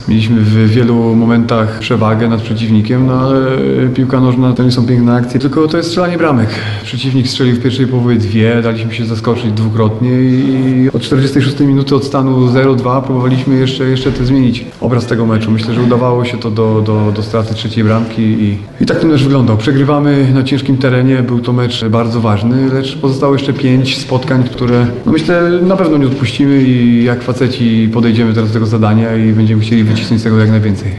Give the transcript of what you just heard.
Mieliśmy w wielu momentach przewagę nad przeciwnikiem, no ale piłka nożna to nie są piękne akcje, tylko to jest strzelanie bramek. Przeciwnik strzelił w pierwszej połowie 2, daliśmy się zaskoczyć dwukrotnie i od 46 minuty od stanu 0-2 próbowaliśmy jeszcze to zmienić obraz tego meczu. Myślę, że udawało się to do straty trzeciej bramki i tak ten mecz wyglądał. Przegrywamy na ciężkim terenie, był to mecz bardzo ważny, lecz pozostało jeszcze 5 spotkań, które myślę na pewno nie odpuścimy i jak faceci podejdziemy teraz do tego zadania i będziemy chcieli wycisnąć z tego jak najwięcej.